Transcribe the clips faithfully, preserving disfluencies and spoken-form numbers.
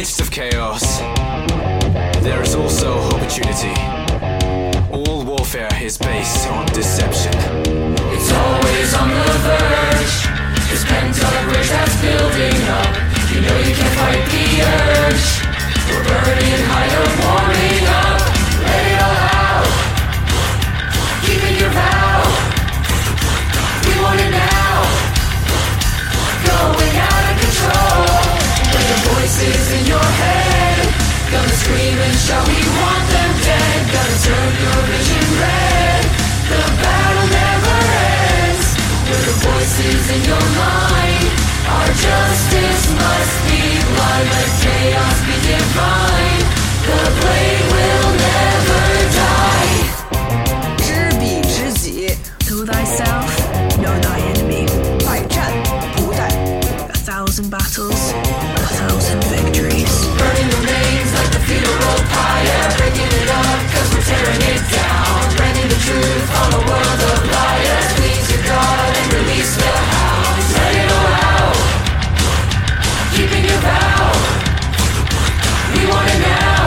midst of chaos, there is also opportunity. All warfare is based on deception. It's always on the verge. This pent-up rage that's building up. You know you can't fight the urge. We're burning higher, warming up. Let it all out. Keeping your vow. We want it now. Going out of control. But the voices in your head gonna scream and shout, we want them dead. Gotta turn your vision red. The battle never ends. Where the voices in your mind, our justice must be blind. Let chaos be divine. The blade will never die. 知彼知己 Know thyself, know thy enemy. 百战不殆 A thousand battles, a thousand victories. Burning remains like the funeral pyre. Breaking it up cause we're tearing it down. Branding the truth on a world of liars. Please your God and release the hounds. Let it all out. Keeping your vow. We want it now.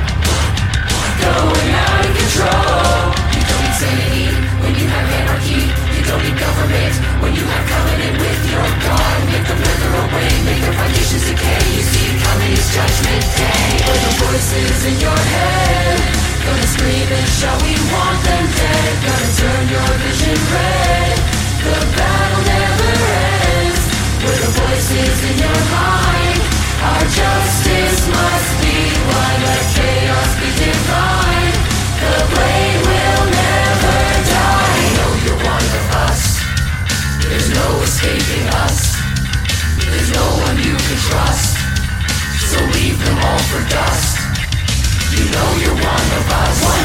Going out of control. You don't need sanity when you have anarchy. You don't need government when you have covenant with your God. Make them wither away, make their foundations decay. You see coming is judgment day. Or the voices in your head gonna scream and shout, we want them dead. Gonna turn your vision red. The battle never ends. Where the voices in your mind, our justice must be blind. Let chaos be divine. The blade will never die. You know you're one of us. There's no escaping us. There's no one you can trust. So leave them all for dust. You know you're one of us.